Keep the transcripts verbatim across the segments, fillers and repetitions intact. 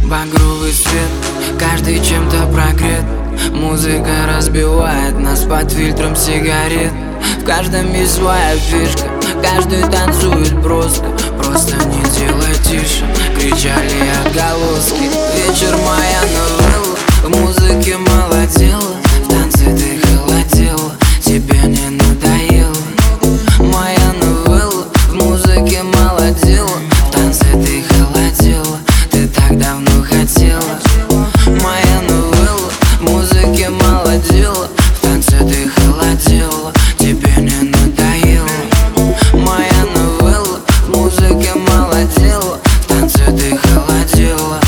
Багровый свет, каждый чем-то прогрет. Музыка разбивает нас под фильтром сигарет. В каждом есть своя фишка, каждый танцует броско. Просто не делай тише, кричали отголоски. Вечер моя новелла, в музыке мало дела. В танце ты холодела, тебе не надоело. Моя новелла, в музыке мало дела. В танце ты холодела, ты так давно хотела. Моя новелла, в музыке мало дела. В танце ты холодела, тебе не надоело. Моя новелла, в музыке мало дела. В танце ты холодела.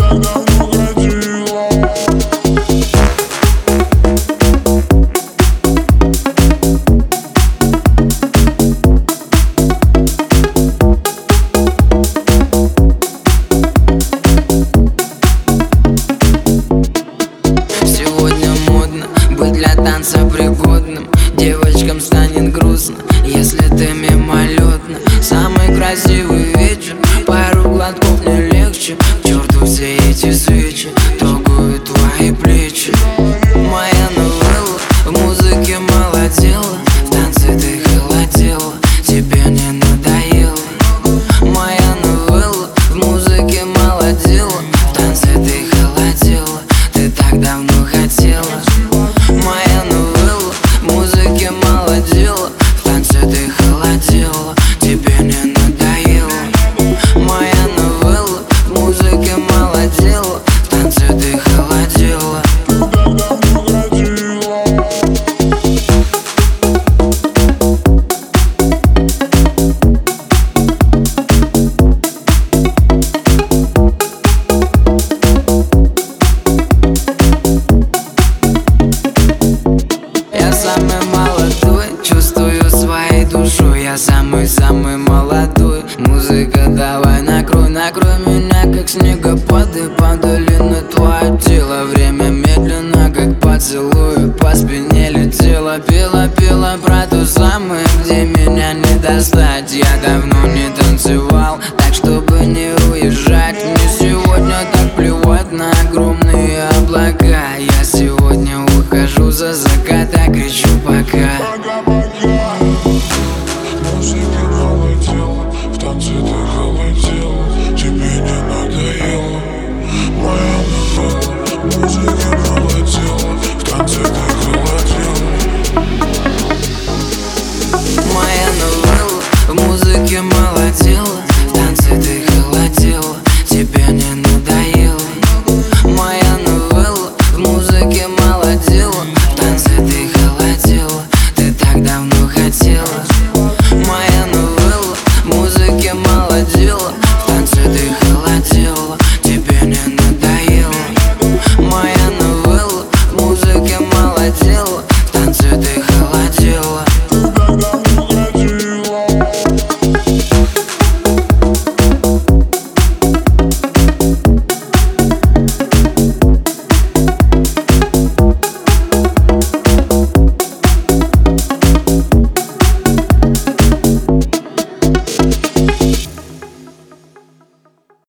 Сегодня модно быть для танца пригодным. Девочкам станет грустно, если ты мимолетно. Самый красивый вечер, пару глотков не легче. К черту все эти свечи, трогают твои плечи. Моя новелла, в музыке мало дела. В танце ты холодела, тебе не надоело. Моя новелла, в музыке мало дела. В танце ты холодела, ты так давно хотела. Моя новелла, в музыке мало дела. В танце ты холодела, тебе не надоело. Моя новелла, в музыке мало дела. В танце ты холодела. Я самый молодой, чувствую своей душой. Я самый-самый молодой. Музыка, давай накрой, накрой меня, как снегопады. Падали на твое тело, время медленно, как поцелуй. По спине летела, пела, пела про ту самую, где меня не достать. Я давно не танцевал.